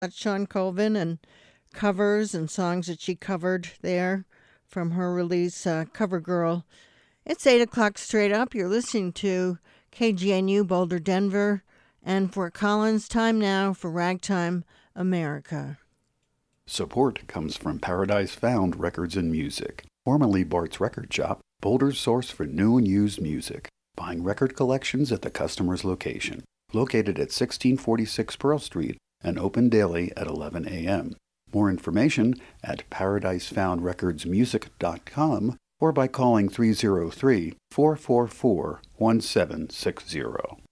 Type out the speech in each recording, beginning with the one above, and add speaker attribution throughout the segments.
Speaker 1: Sean Colvin and covers and songs that she covered there from her release, Cover Girl. It's 8 o'clock straight up. You're listening to KGNU Boulder, Denver, and Fort Collins. Time now for Ragtime America.
Speaker 2: Support comes from Paradise Found Records and Music, formerly Bart's Record Shop, Boulder's source for new and used music, buying record collections at the customer's location. Located at 1646 Pearl Street and open daily at 11 a.m. More information at paradisefoundrecordsmusic.com or by calling 303-444-1760.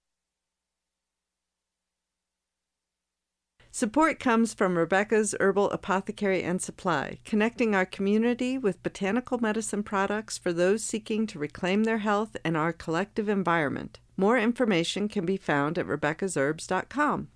Speaker 3: Support comes from Rebecca's Herbal Apothecary and Supply, connecting our community with botanical medicine products for those seeking to reclaim their health and our collective environment. More information can be found at rebeccasherbs.com.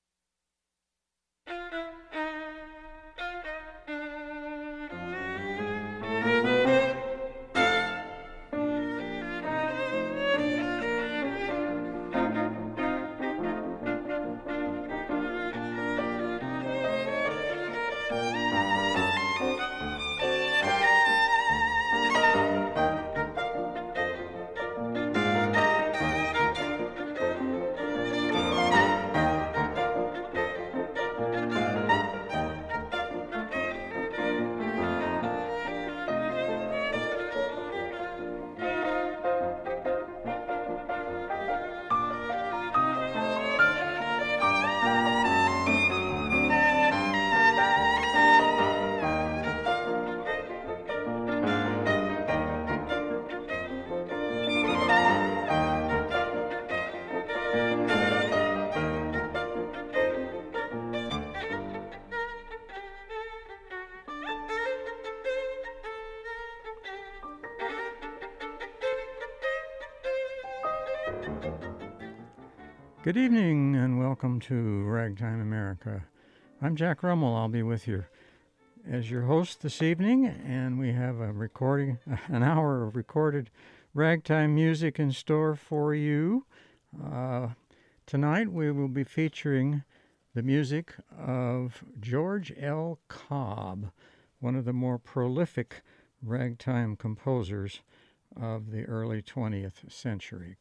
Speaker 4: Good evening and welcome to Ragtime America. I'm Jack Rummel. I'll be with you as your host this evening, and we have an hour of recorded ragtime music in store for you. Tonight we will be featuring the music of George L. Cobb, one of the more prolific ragtime composers of the early 20th century.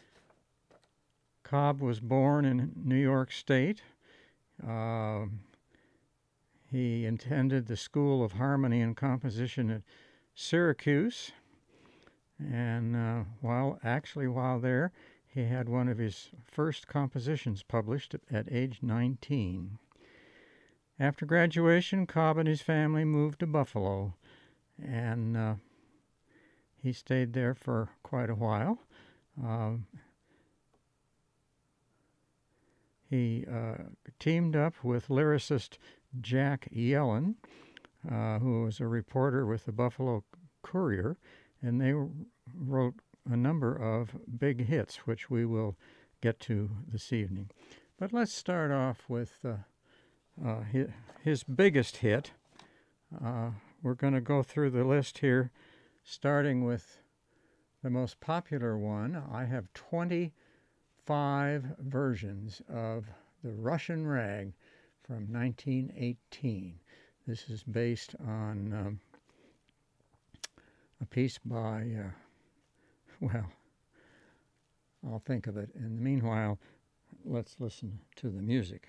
Speaker 4: Cobb was born in New York State. He attended the School of Harmony and Composition at Syracuse, and while there, he had one of his first compositions published at age 19. After graduation, Cobb and his family moved to Buffalo, and he stayed there for quite a while. He teamed up with lyricist Jack Yellen, who was a reporter with the Buffalo Courier, and they wrote a number of big hits, which we will get to this evening. But let's start off with his biggest hit. We're going to go through the list here, starting with the most popular one. I have 25 versions of the Russian Rag from 1918. This is based on a piece by, I'll think of it. In the meanwhile, let's listen to the music.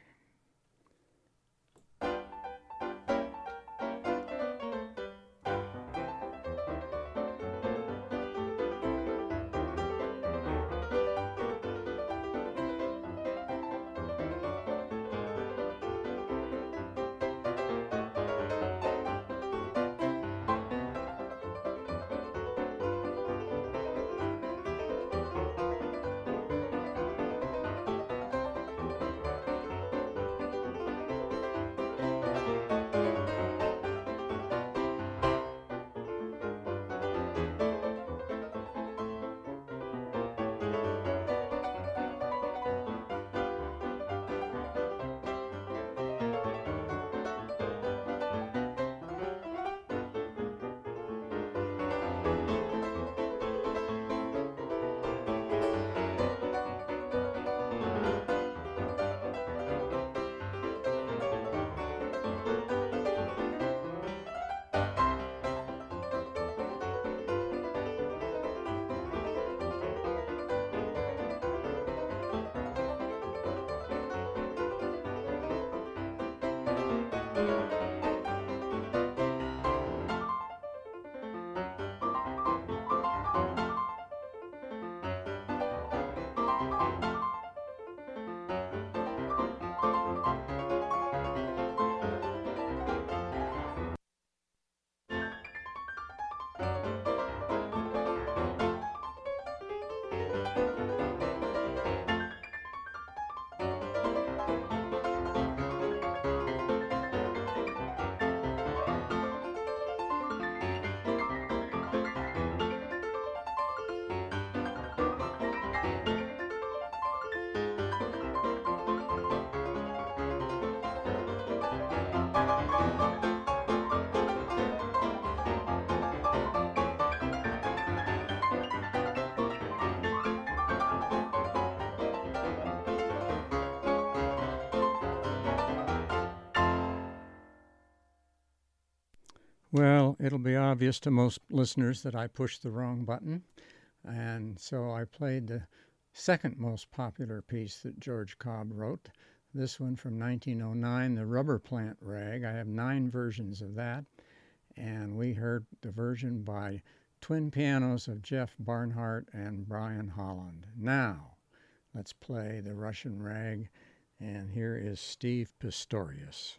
Speaker 4: Well, it'll be obvious to most listeners that I pushed the wrong button, and so I played the second most popular piece that George Cobb wrote, this one from 1909, The Rubber Plant Rag. I have 9 versions of that, and we heard the version by twin pianos of Jeff Barnhart and Brian Holland. Now, let's play the Russian Rag, and here is Steve Pistorius.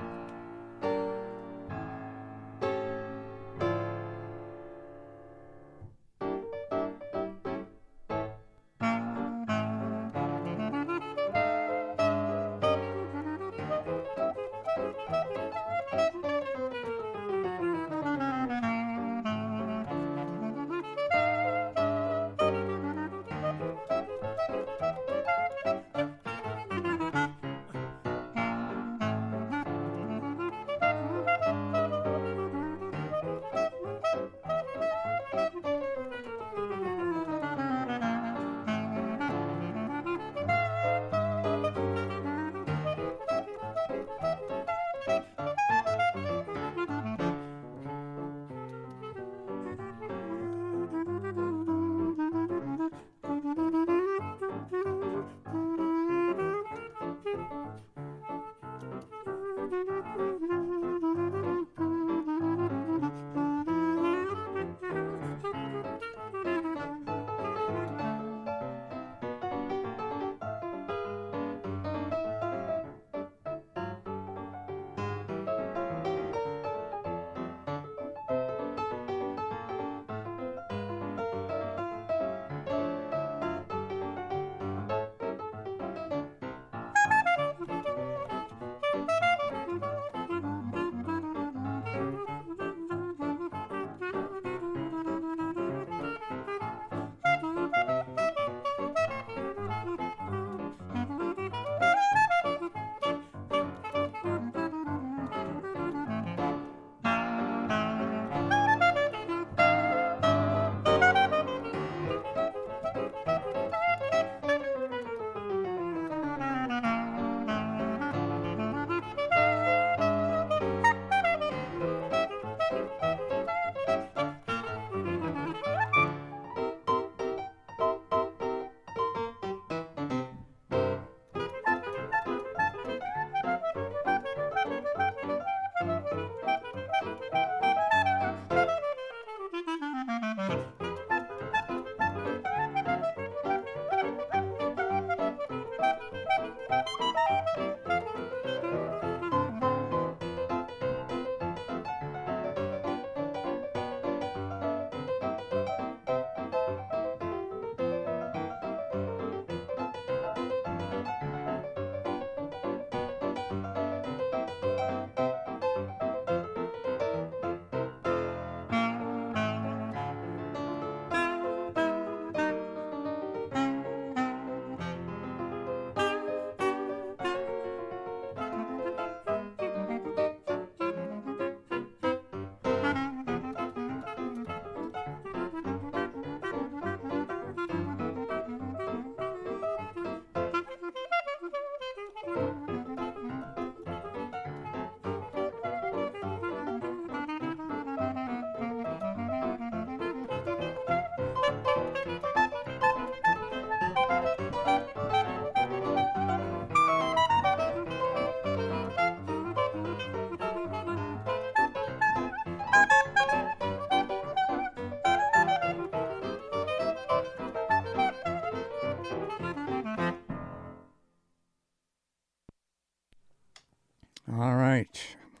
Speaker 4: All right,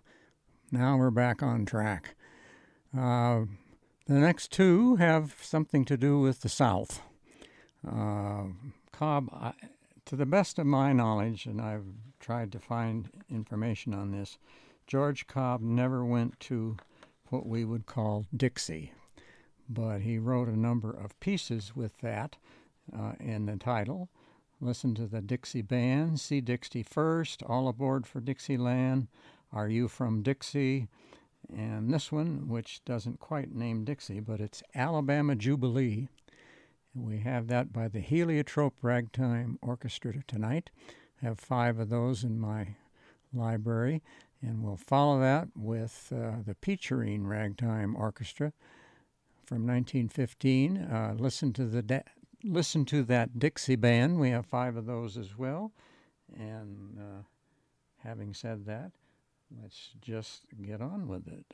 Speaker 4: now we're back on track. The next 2 have something to do with the South. Cobb, to the best of my knowledge, and I've tried to find information on this, George Cobb never went to what we would call Dixie, but he wrote a number of pieces with that in the title. Listen to the Dixie Band, See Dixie First, All Aboard for Dixieland, Are You From Dixie? And this one, which doesn't quite name Dixie, but it's Alabama Jubilee. We have that by the Heliotrope Ragtime Orchestra tonight. I have 5 of those in my library. And we'll follow that with the Peacherine Ragtime Orchestra from 1915. Listen to that Dixie Band. We have 5 of those as well. And having said that, let's just get on with it.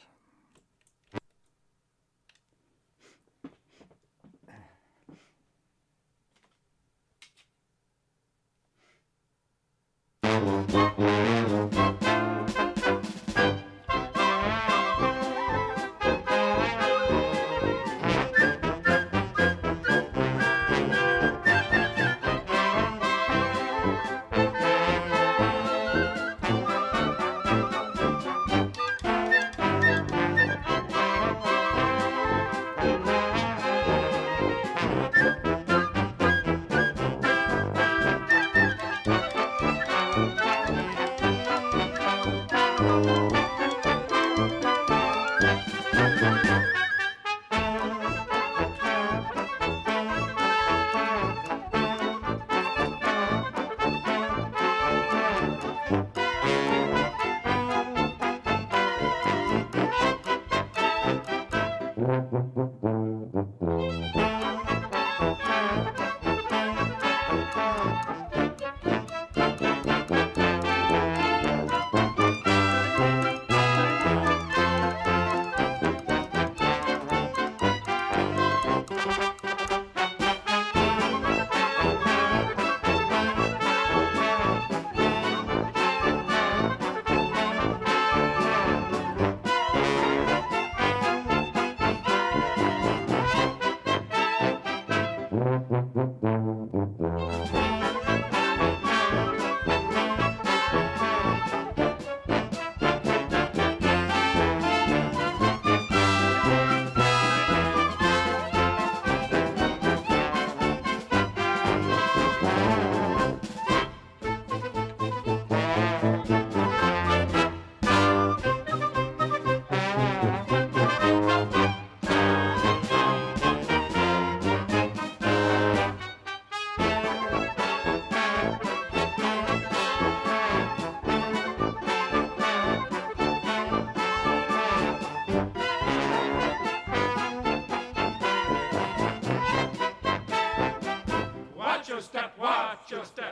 Speaker 5: Watch your step.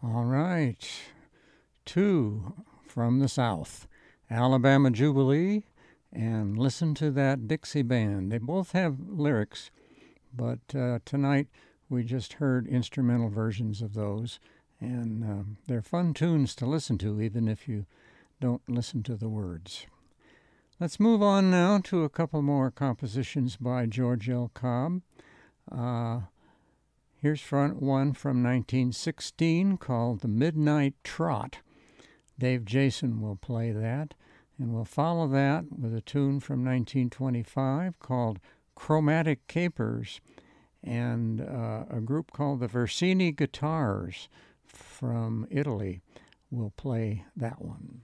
Speaker 4: All right. Two from the South, Alabama Jubilee and Listen to That Dixie Band. They both have lyrics, but tonight we just heard instrumental versions of those, and they're fun tunes to listen to, even if you don't listen to the words. Let's move on now to a couple more compositions by George L. Cobb. Here's one from 1916 called The Midnight Trot. Dave Jason will play that, and we'll follow that with a tune from 1925 called Chromatic Capers, and a group called the Versini Guitars from Italy will play that one.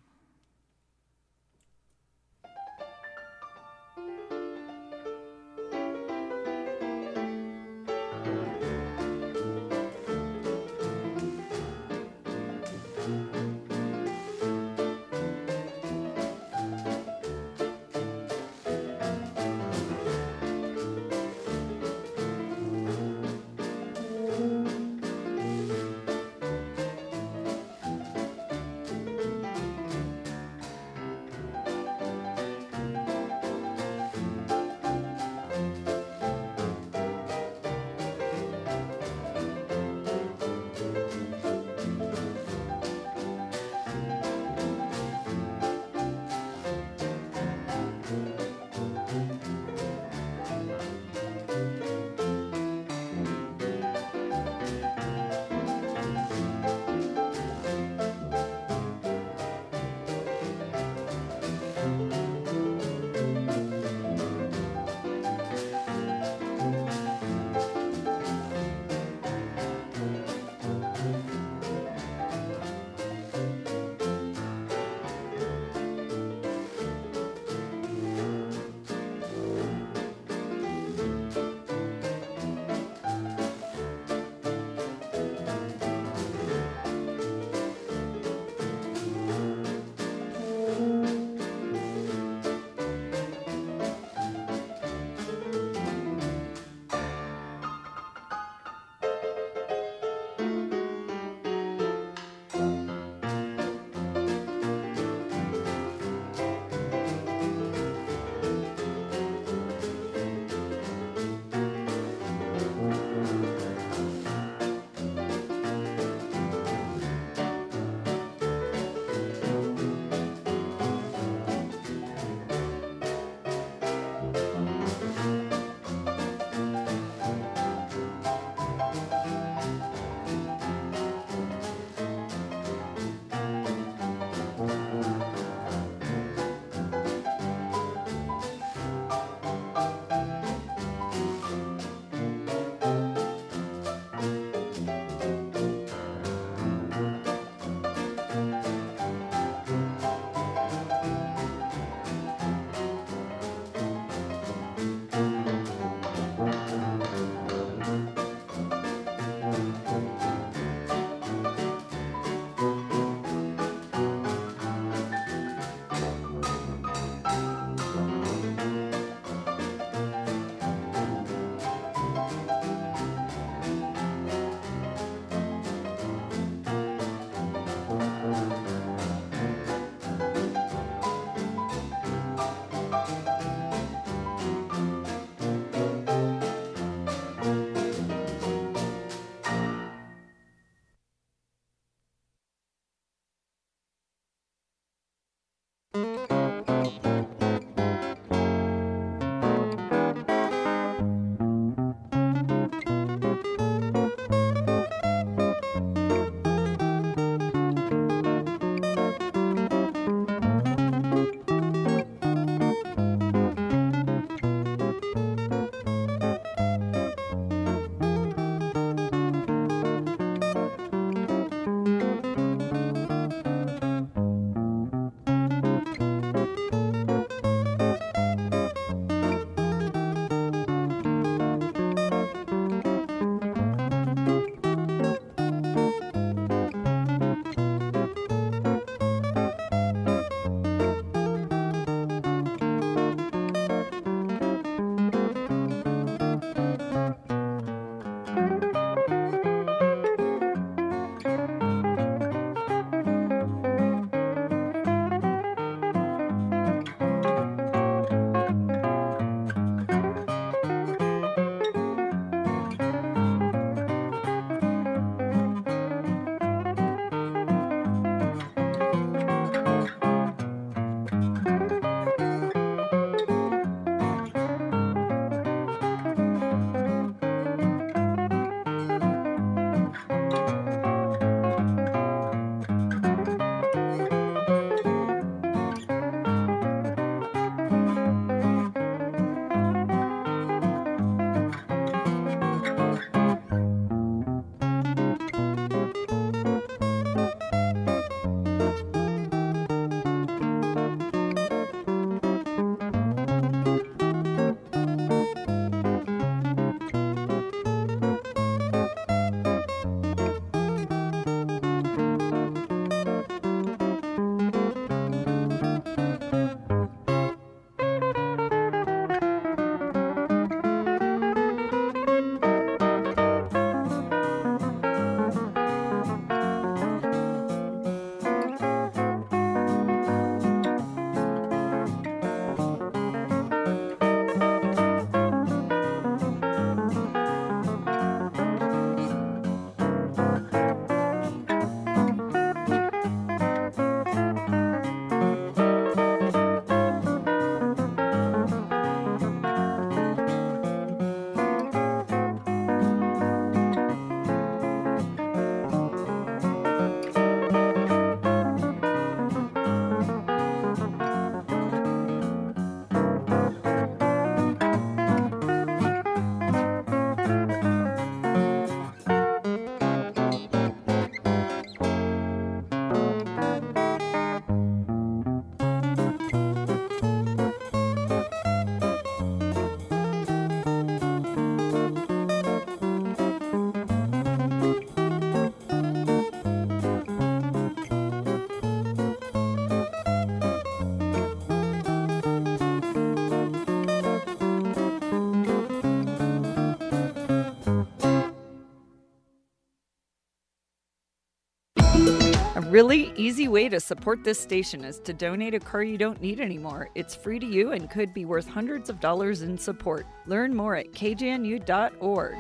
Speaker 5: A really easy way to support this station is to donate a car you don't need anymore. It's free to you and could be worth hundreds of dollars in support. Learn more at kjnu.org.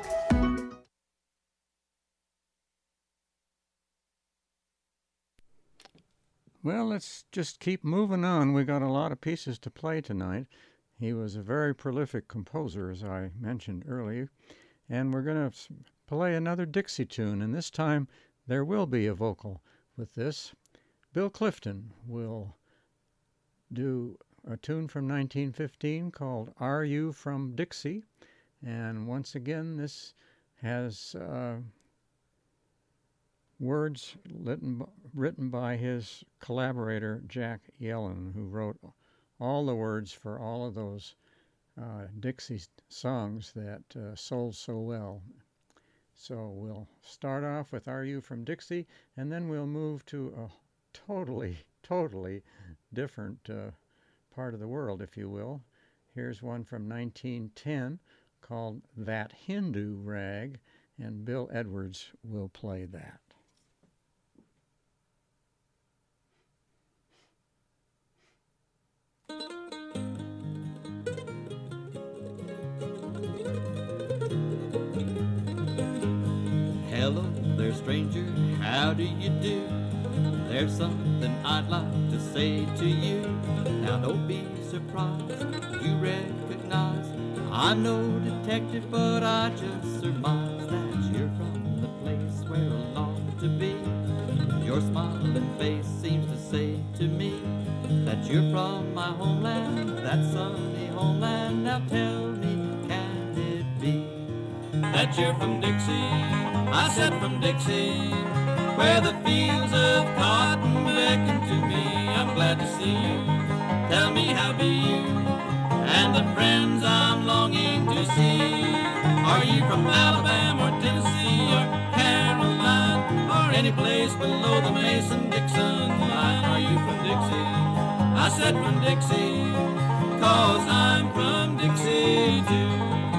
Speaker 4: Well, let's just keep moving on. We got a lot of pieces to play tonight. He was a very prolific composer, as I mentioned earlier. And we're going to play another Dixie tune, and this time there will be a vocal with this. Bill Clifton will do a tune from 1915 called Are You From Dixie? And once again, this has words written by his collaborator, Jack Yellen, who wrote all the words for all of those Dixie songs that sold so well. So we'll start off with Are You From Dixie, and then we'll move to a totally different part of the world, if you will. Here's one from 1910 called That Hindu Rag, and Bill Edwards will play that.
Speaker 6: Hello there, stranger, how do you do? There's something I'd like to say to you. Now don't be surprised, you recognize I'm no detective, but I just surmise that you're from the place where I long to be. Your smiling face seems to say to me that you're from my homeland, that sunny homeland. Now tell me, can it be that you're from Dixie? I said from Dixie, where the fields of cotton beckon to me. I'm glad to see you. Tell me, how be you and the friends I'm longing to see? Are you from Alabama or Tennessee or Caroline or any place below the Mason-Dixon line? Are you from Dixie? I said from Dixie, 'cause I'm from Dixie too.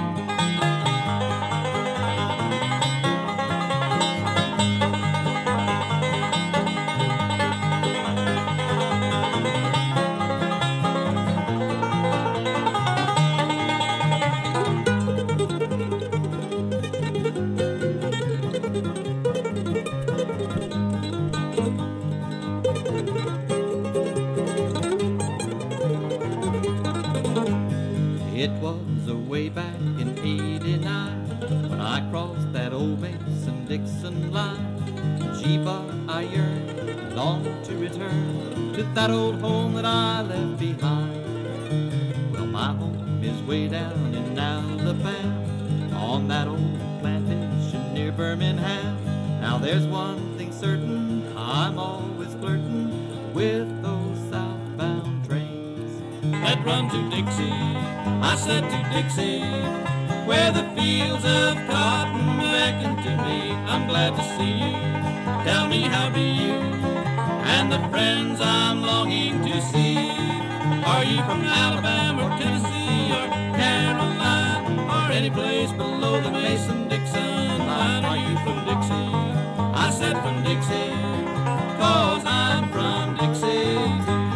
Speaker 6: It was a way back in '89 when I crossed that old Mason-Dixon line. Gee, but I yearn, long to return to that old home that I left behind. Well, my home is way down in Alabama, on that old plantation near Birmingham. Now there's one thing certain, I'm always flirting with those southbound trains that run to Dixie. I said to Dixie, where the fields of cotton beckon to me. I'm glad to see you. Tell me, how be you and the friends I'm longing to see? Are you from Alabama or Tennessee or Caroline or any place below the Mason-Dixon line? Are you from Dixie? I said from Dixie, 'cause I'm from Dixie too.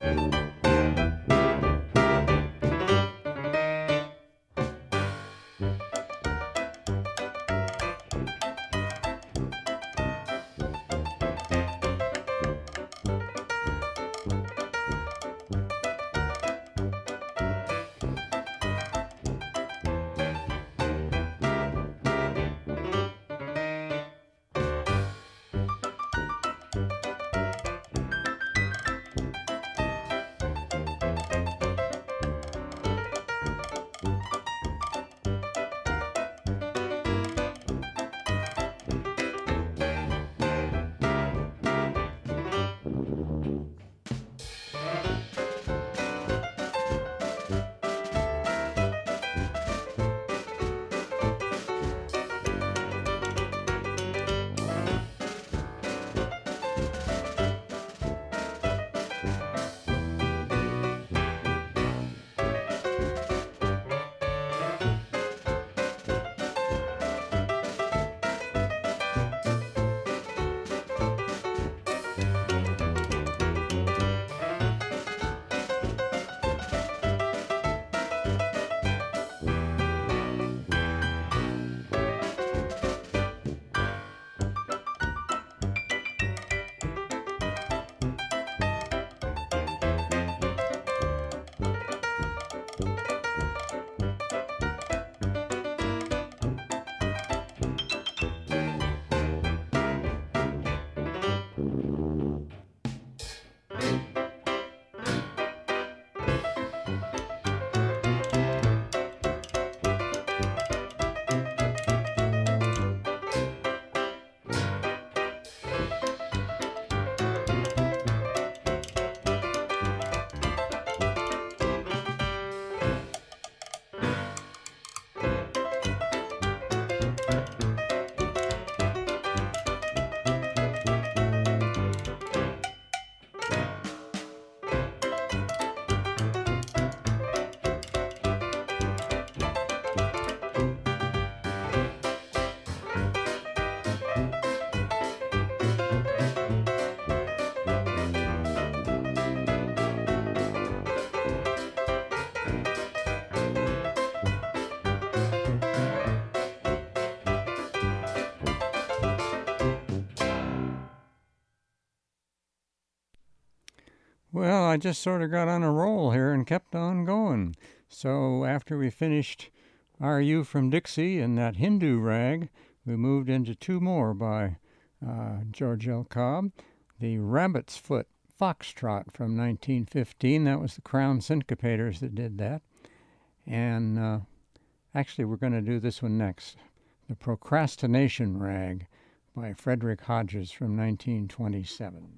Speaker 4: Well, I just sort of got on a roll here and kept on going. So after we finished Are You from Dixie and that Hindu rag, we moved into two more by George L. Cobb. The Rabbit's Foot Foxtrot from 1915. That was the Crown Syncopators that did that. And actually, we're going to do this one next. The Procrastination Rag by Frederick Hodges from 1927.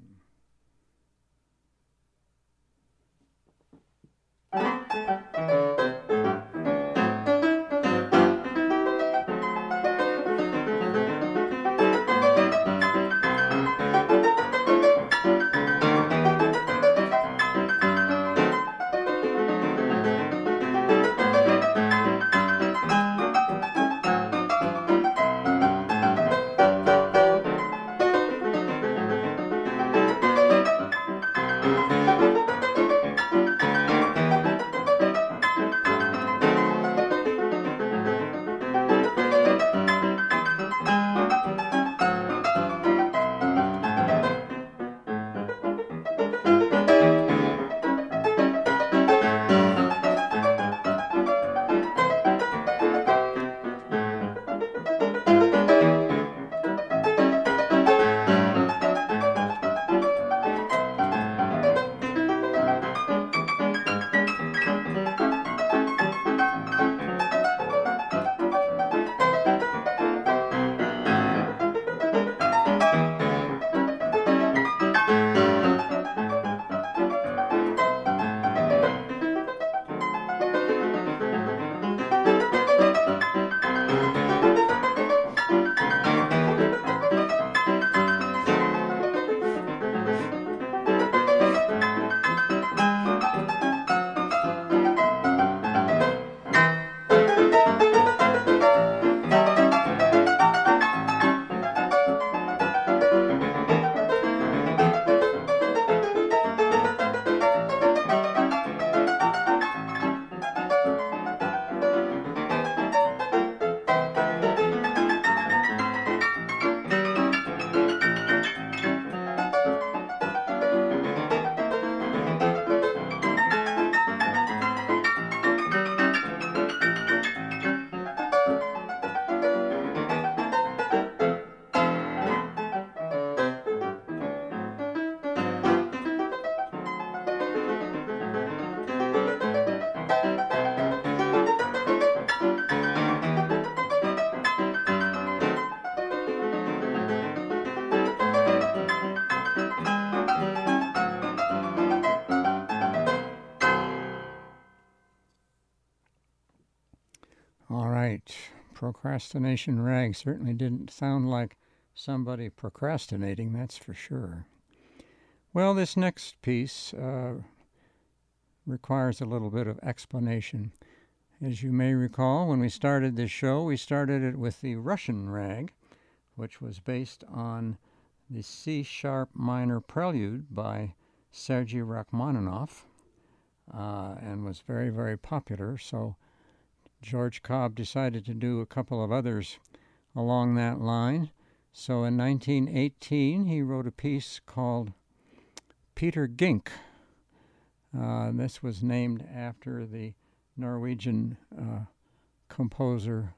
Speaker 4: All right. Procrastination rag certainly didn't sound like somebody procrastinating, that's for sure. Well, this next piece requires a little bit of explanation. As you may recall, when we started this show, we started it with the Russian rag, which was based on the C-sharp minor prelude by Sergei Rachmaninoff, and was very, very popular. So George Cobb decided to do a couple of others along that line. So in 1918, he wrote a piece called Peter Gink. This was named after the Norwegian composer,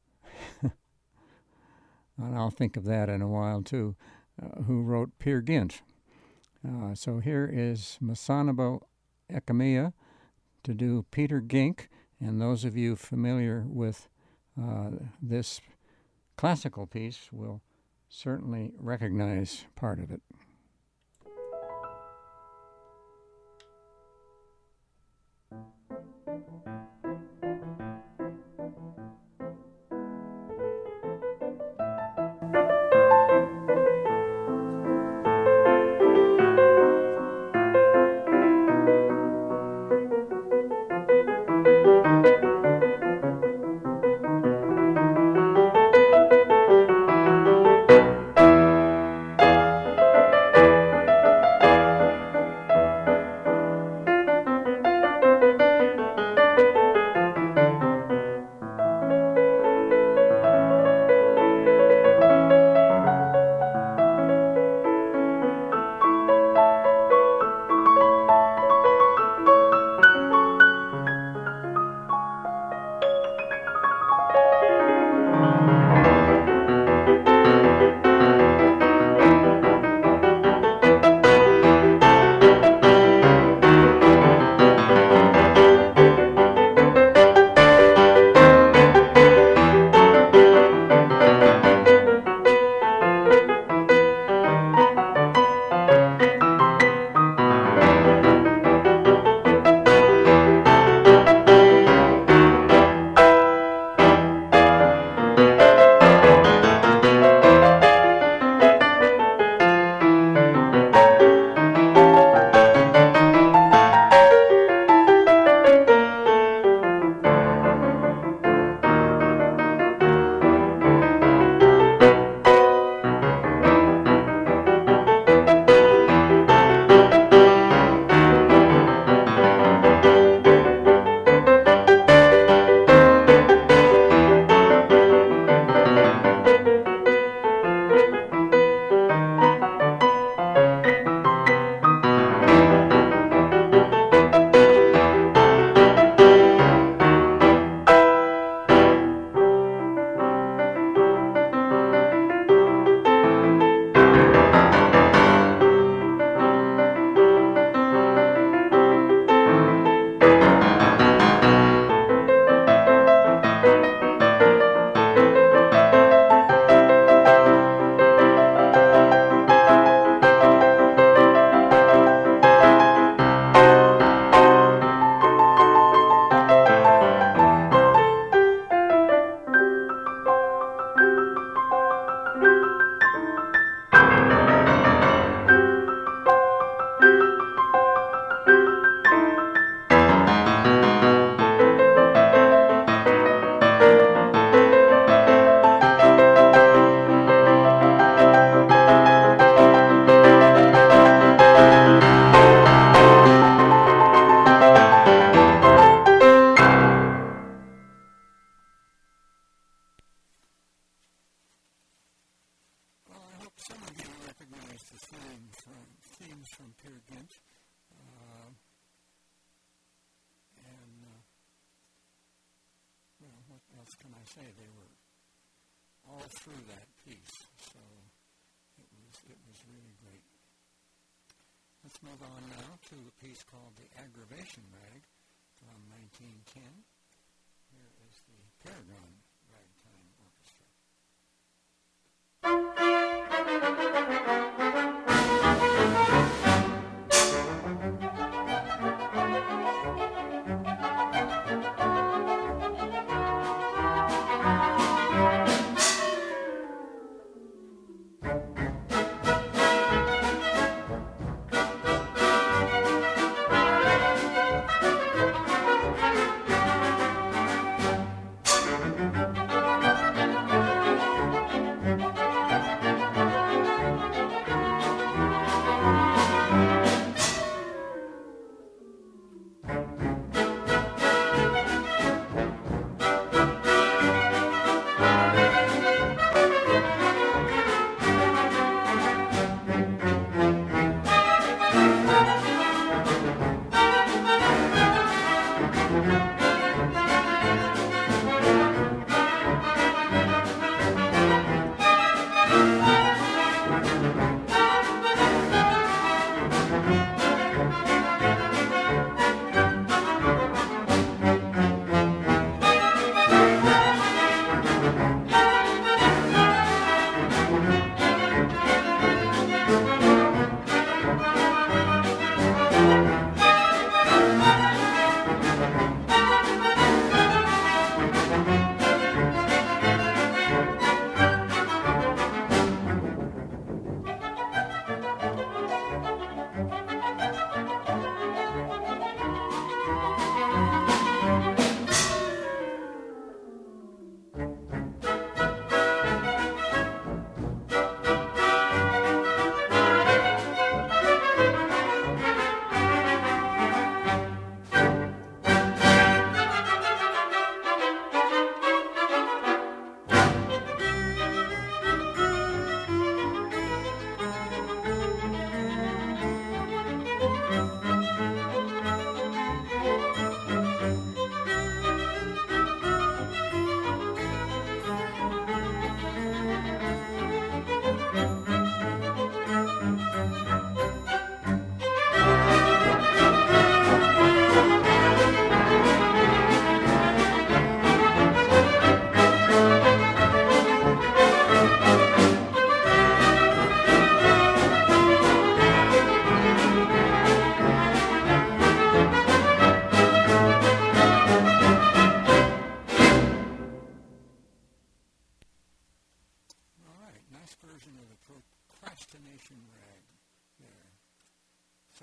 Speaker 4: and I'll think of that in a while too, who wrote Peer Gynt. So here is Masanabo Ekamiya to do Peter Gink, and those of you familiar with this classical piece will certainly recognize part of it. Move on now to a piece called The Aggravation Rag from 1910. Here is the Paragon Ragtime Orchestra.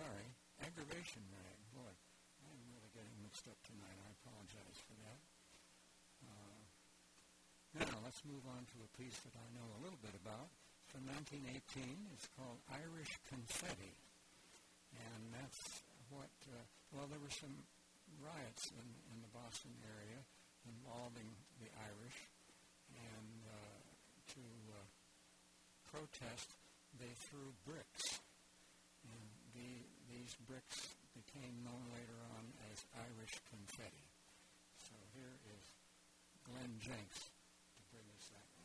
Speaker 4: sorry. Aggravation Rag. Boy, I'm really getting mixed up tonight. I apologize for that. Now, let's move on to a piece that I know a little bit about. From 1918, it's called Irish Confetti. And that's what, there were some riots in the Boston area involving the Irish. And to protest, they threw bricks. And these bricks became known later on as Irish confetti. So here is Glenn Jenks to bring us that one.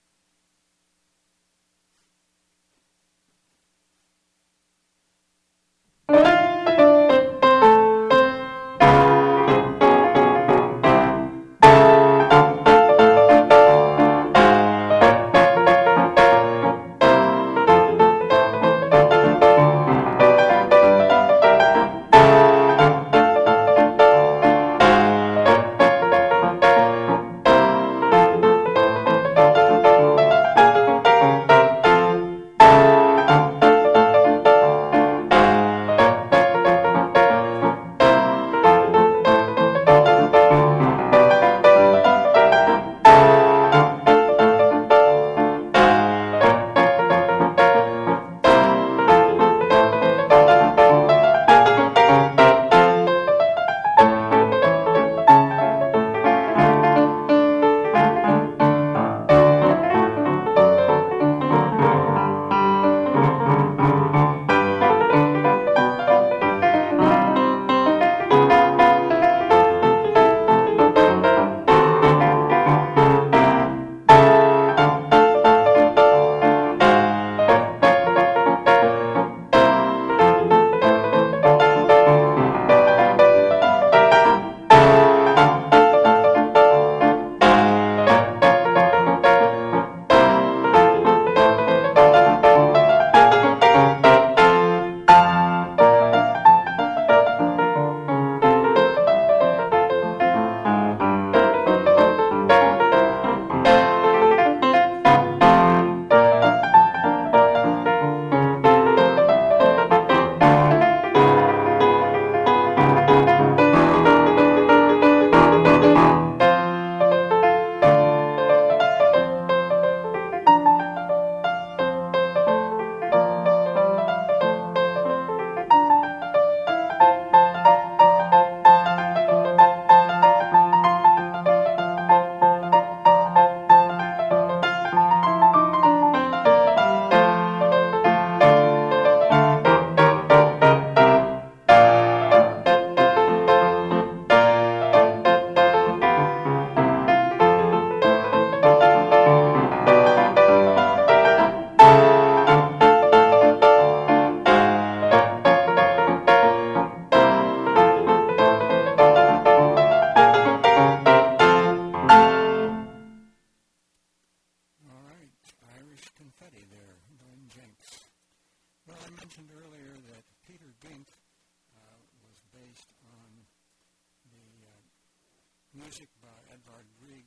Speaker 4: Music by Edvard Grieg,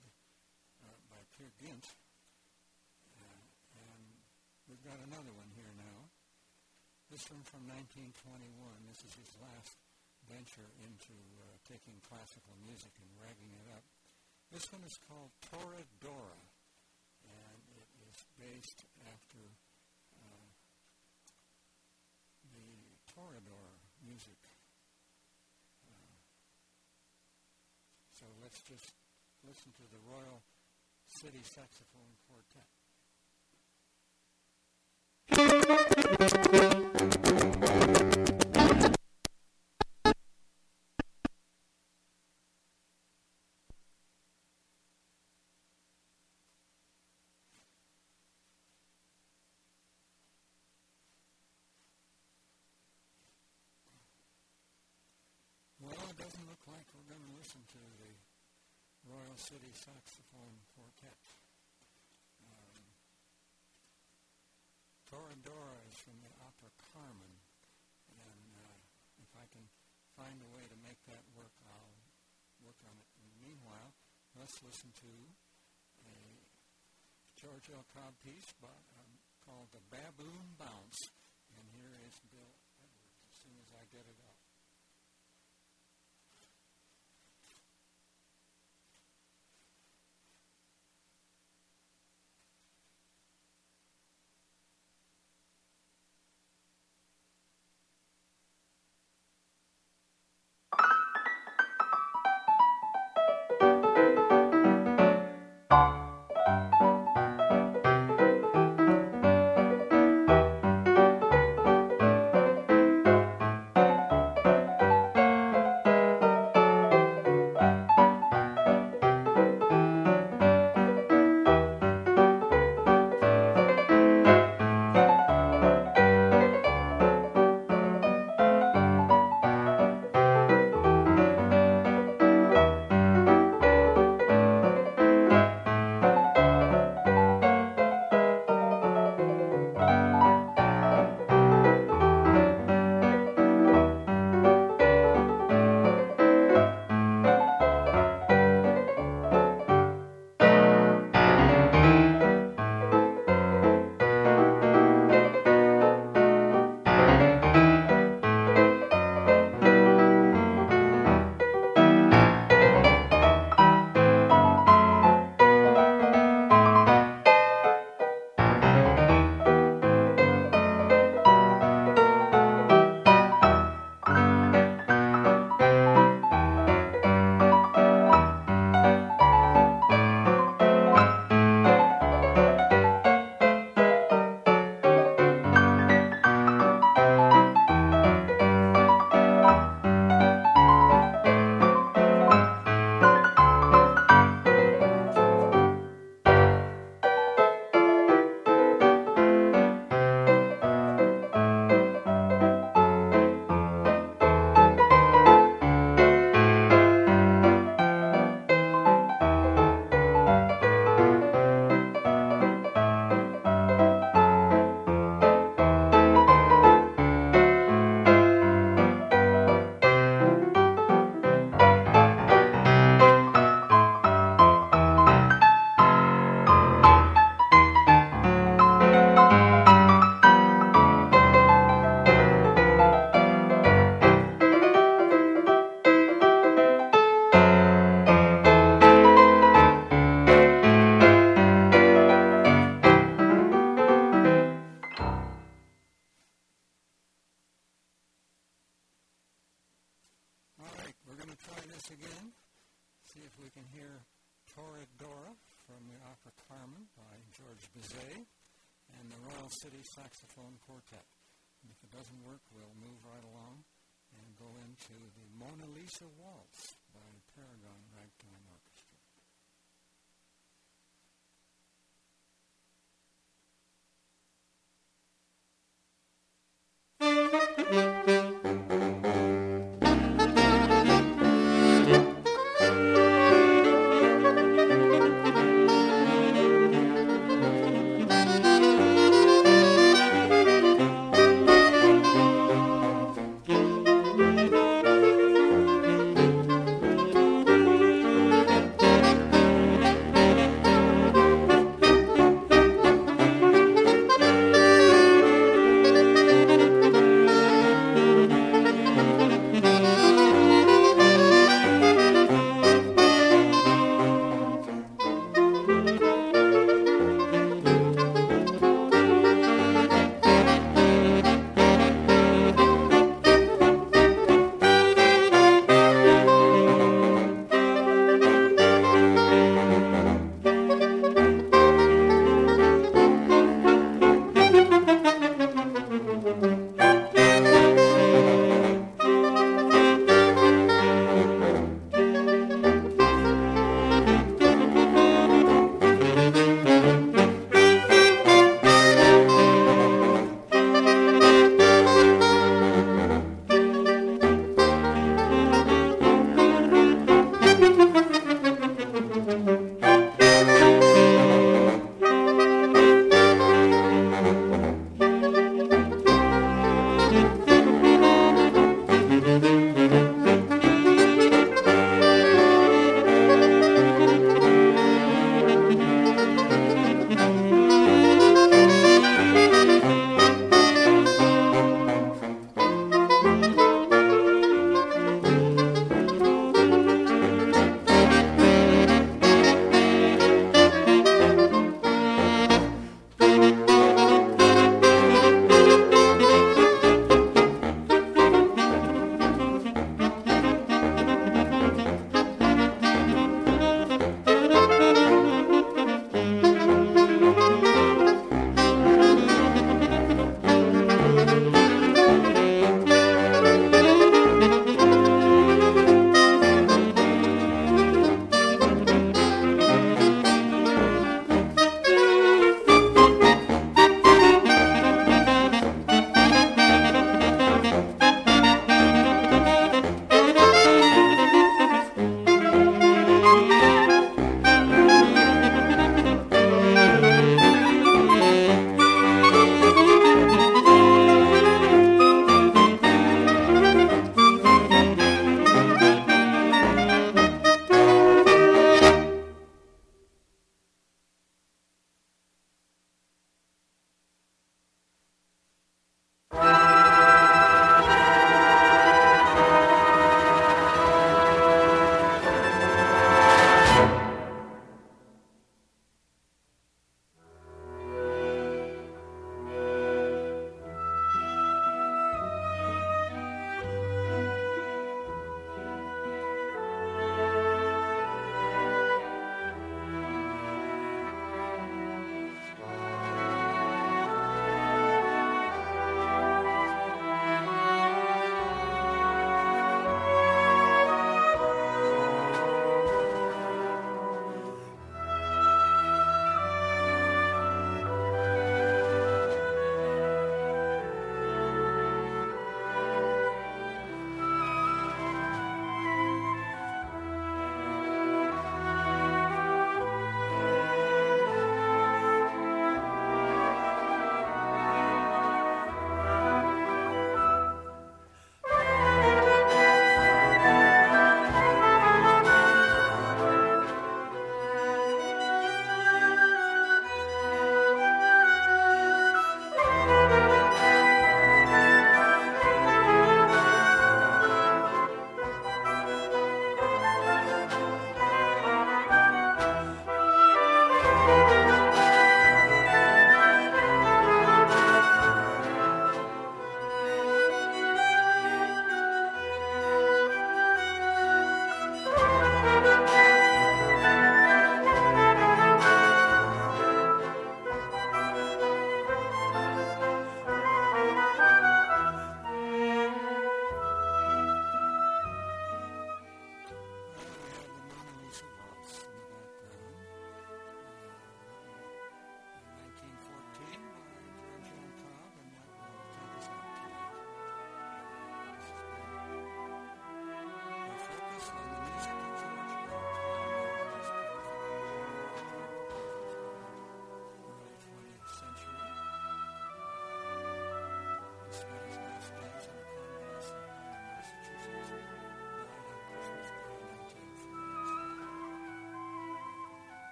Speaker 4: by Peer Gynt. And we've got another one here now. This one from 1921. This is his last venture into taking classical music and ragging it up. This one is called Toradora, and it is based after the Torador music. So let's just listen to the Royal City Saxophone Quartet. Well, it doesn't look like we're going to listen to the Royal City Saxophone Quartet. Toradora is from the opera Carmen, and if I can find a way to make that work, I'll work on it. In the meanwhile, let's listen to a George L. Cobb piece called The Baboon Bounce, and here is Bill Edwards as soon as get it up. City Saxophone Quartet. And if it doesn't work, we'll move right along and go into the Mona Lisa Waltz by Paragon Ragtime Orchestra.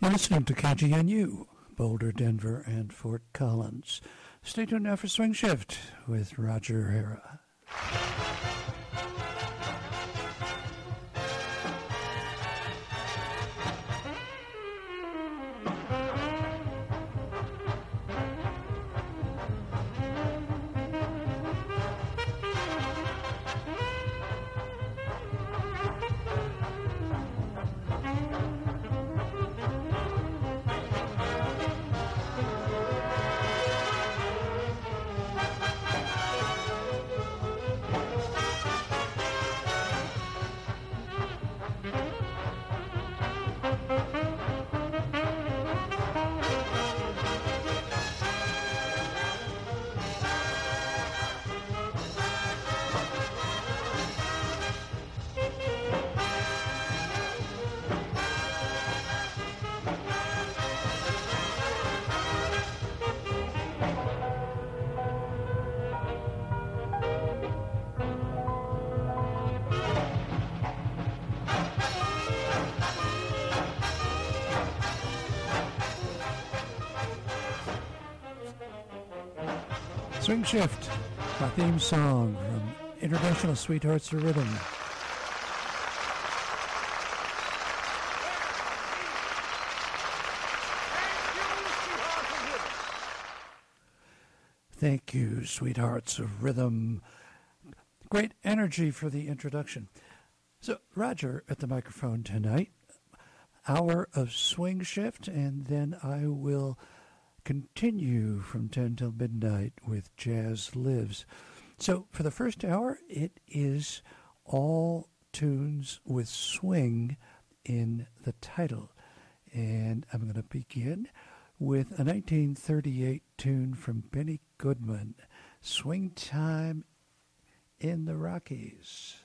Speaker 7: We're listening to KGNU, Boulder, Denver, and Fort Collins. Stay tuned now for Swing Shift with Roger Hara. Swing Shift, my theme song from International Sweethearts of Rhythm. Thank you, Sweethearts of Rhythm. Great energy for the introduction. So, Roger at the microphone tonight. Hour of Swing Shift, and then I will continue from 10 till midnight with Jazz Lives. So for the first hour, it is all tunes with swing in the title. And I'm going to begin with a 1938 tune from Benny Goodman, Swing Time in the Rockies.